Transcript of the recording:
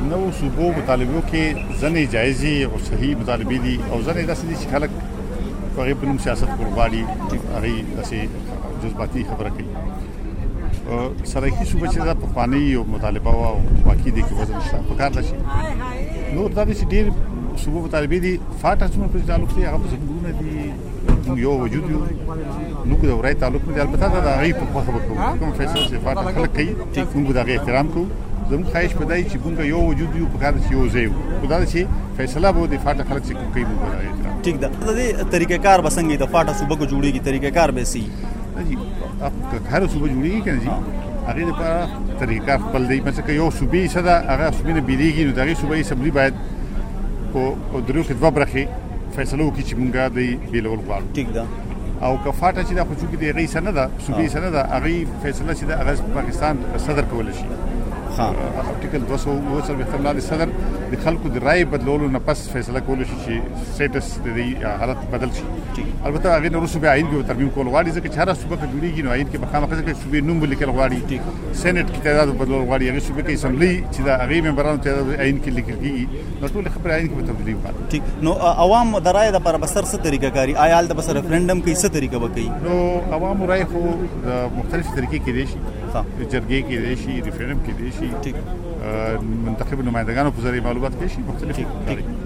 نو صوبو مطالبو کې ځنې جایزي او صحیح مطالبې دي او ځنې داسې دي چې خلک په هغې په نوم سیاست کول غواړي، هغې داسې جذباتي خبره کوي. سرایکي صوبه چې دا پخوانۍ یو مطالبه وه او واقعي دی کې وزن شته په کار ده شي. نور دا دی چې ډېر صوبو مطالبې دي. فاټا څومره پورې تعلق دی هغه زموږونه دي، موږ یو وجود یو، موږ د ورای تعلق نه دی. البته دا د هغې په خوښه به کوو کوم فیصله چې فاټا خلک کوي موږ به د هغې احترام کوو. زموږ خواهش په دا چې موږ یو وجود یو، په کار ده چې یو ځای وو. خو دا ده چې فیصله به د فاټا خلک چې کوي موږ به د هغې احترام. ټیک ده. د دې طریقه کار به څنګه د فاټا صوبه کو جوړېږي؟ طریقه کار به سي جی هر صوبه جوړېږي که نه جي، هغې لپاره طریقه کار خپل دی. مثلا که یو صوبې حصه ده هغه صوبې نه بېلېږي، نو د هغې صوبه اسمبلي باید په دریو کې 2 برخې فیصله وکړي چې موږ د بېلول غواړو. ټیک ده. او که فاټا چې دا خو چونکې د هغې حصه نه ده، صوبې حصه نه ده، هغې فیصله چې ده هغه پاکستان صدر کولی شي. ارټیکل 247 لاندې صدر د خلکو د رایې بدلولو نه پس فیصله کولی شي چې سټیټس د دې حالت بدل شي. البته هغې نه وروسته بیا عین کې به ترمیم کول غواړي، ځکه چې هره صوبه که جوړېږي نو عین کې به خامخا ځکه صوبې نوم به لیکل غواړي، سینټ کې تعداد بدلول غواړي، هغې صوبې کې اسمبلي چې د هغې ممبرانو تعداد عین کې لیکل کېږي، نو ټولې خبرې عین کې به تبدیلي وکړي. ټیک. نو عوام د رایې دپاره به څه طریقه کاري؟ آیا هلته به ریفرنډم کوي؟ څه طریقه به کوي؟ نو عوامو رایې خو د مختلفې طریقې کېدای شي، جرګې کېدای شي، ریفرنډم کېدای شي، منتخب نمایندګانو په ذریعه معلومات کېدای شي، مختلفې